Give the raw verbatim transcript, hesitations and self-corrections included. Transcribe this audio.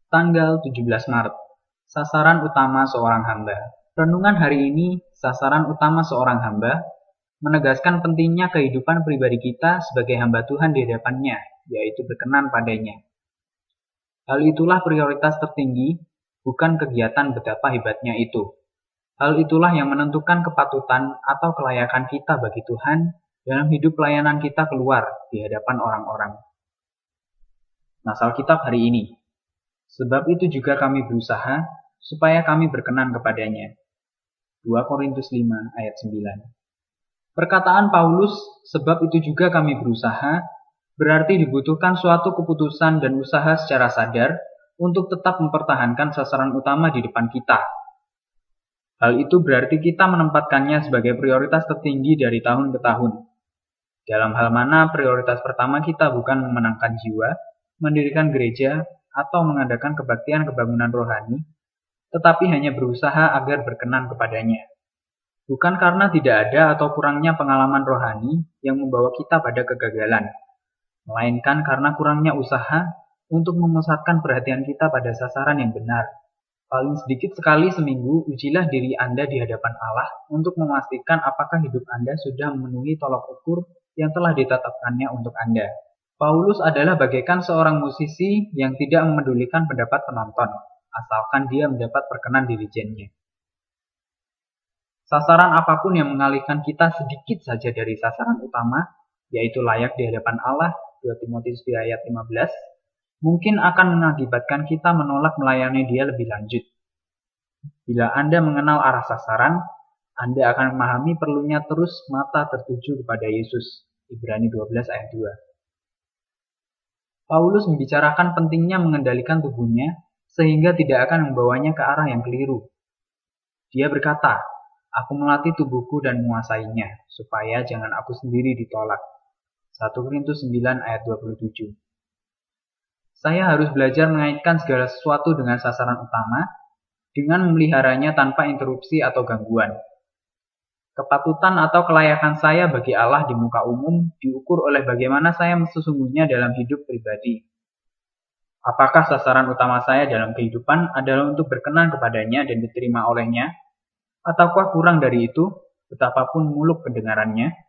Tanggal tujuh belas Maret. Sasaran utama seorang hamba. Renungan hari ini, sasaran utama seorang hamba, menegaskan pentingnya kehidupan pribadi kita sebagai hamba Tuhan di hadapannya, yaitu berkenan padanya. Hal itulah prioritas tertinggi, bukan kegiatan betapa hebatnya itu. Hal itulah yang menentukan kepatutan atau kelayakan kita bagi Tuhan dalam hidup pelayanan kita keluar di hadapan orang-orang. Nasal kitab hari ini. Sebab itu juga kami berusaha supaya kami berkenan kepadanya. dua Korintus lima ayat sembilan. Perkataan Paulus, sebab itu juga kami berusaha, berarti dibutuhkan suatu keputusan dan usaha secara sadar untuk tetap mempertahankan sasaran utama di depan kita. Hal itu berarti kita menempatkannya sebagai prioritas tertinggi dari tahun ke tahun. Dalam hal mana prioritas pertama kita bukan memenangkan jiwa, mendirikan gereja, atau mengadakan kebaktian kebangunan rohani, tetapi hanya berusaha agar berkenan kepadanya. Bukan karena tidak ada atau kurangnya pengalaman rohani yang membawa kita pada kegagalan, melainkan karena kurangnya usaha untuk memusatkan perhatian kita pada sasaran yang benar. Paling sedikit sekali seminggu, ujilah diri Anda di hadapan Allah untuk memastikan apakah hidup Anda sudah memenuhi tolok ukur yang telah ditetapkannya untuk Anda. Paulus adalah bagaikan seorang musisi yang tidak memedulikan pendapat penonton, asalkan dia mendapat perkenan dirijennya. Sasaran apapun yang mengalihkan kita sedikit saja dari sasaran utama, yaitu layak di hadapan Allah, dua Timotius dua ayat lima belas, mungkin akan mengakibatkan kita menolak melayani dia lebih lanjut. Bila Anda mengenal arah sasaran, Anda akan memahami perlunya terus mata tertuju kepada Yesus. Ibrani dua belas ayat dua. Paulus membicarakan pentingnya mengendalikan tubuhnya sehingga tidak akan membawanya ke arah yang keliru. Dia berkata, "Aku melatih tubuhku dan menguasainya, supaya jangan aku sendiri ditolak." satu Korintus sembilan ayat dua puluh tujuh. Saya harus belajar mengaitkan segala sesuatu dengan sasaran utama, dengan memeliharanya tanpa interupsi atau gangguan. Kepatutan atau kelayakan saya bagi Allah di muka umum diukur oleh bagaimana saya sesungguhnya dalam hidup pribadi. Apakah sasaran utama saya dalam kehidupan adalah untuk berkenan kepadanya dan diterima olehnya? Ataukah kurang dari itu, betapapun muluk pendengarannya?